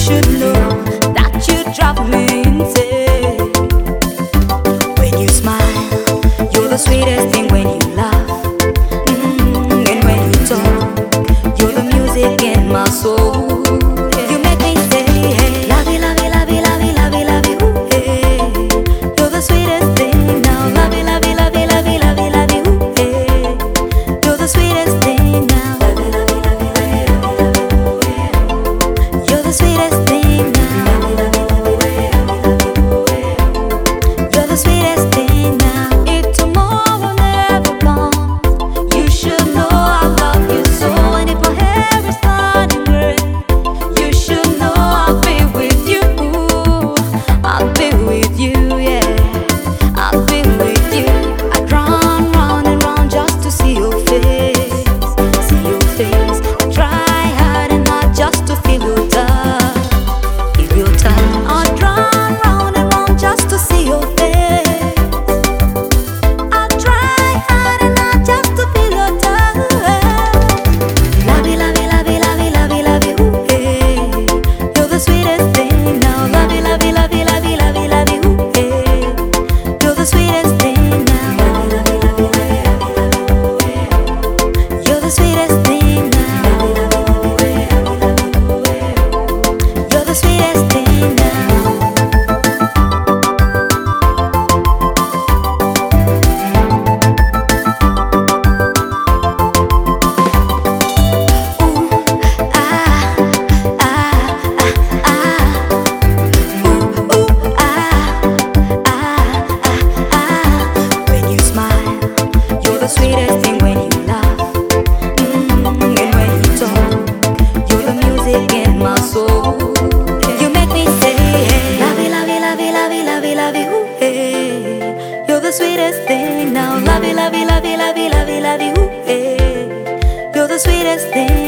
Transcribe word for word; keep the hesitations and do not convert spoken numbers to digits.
should know that you drive me insane. When you smile, you're the sweetest thing. When you laugh, mm, and when you talk, you're the music in my soul. You make me say, hey, love you, love you, love you, love you, love you, love you, hey. You're the sweetest thing now. Love you, love you, love you, love you, love you, love you, hey. You're the sweetest thing now. Love you, love you, love you, love you, love you, hey. You're the sweetest thing now. Love you, love you, love you, love you, hey. You're the sweetest thing now. If tomorrow never comes, you should know I love you so. And if my hair is turning gray, you should know I'll be with you. I'll be with you, yeah. I'll be with you. I'd run round and round just to see your face, see your face. I try hard and hard just to feel your touch, feel your touch. I'd run round and round just to see your face. I try hard and hard just to feel your touch. Love you, love you, love you, love you, love you, love you, hey. You're the sweetest thing now. Love you, love you, love you, love you, love you, love you, hey. You're the sweetest thing now. Love you, love you, love you, love you, love you, hey. You're the sweetest thing now. Love you, love you, love you, love you, love you, hey. You're the sweetest thing now. When you smile, you're the sweetest thing. When you laugh, mm, and when you talk, you're the music in my soul. You make me say, hey, love you, love you, love you, love you, love you, love you, hey. You're the sweetest thing now. Love you, love you, love you, love you, love you, love you, hey. You're the sweetest thing.